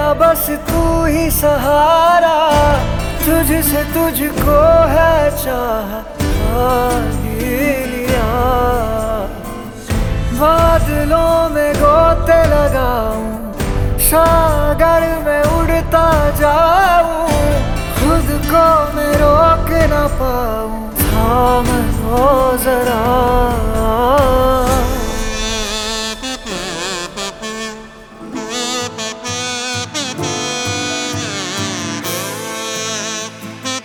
बस तू ही सहारा, तुझसे तुझको है चाह लिया। बादलों में गोते लगाऊं, सागर में उड़ता जाऊं, खुद को मैं रोक ना पाऊं, थाम लो जरा।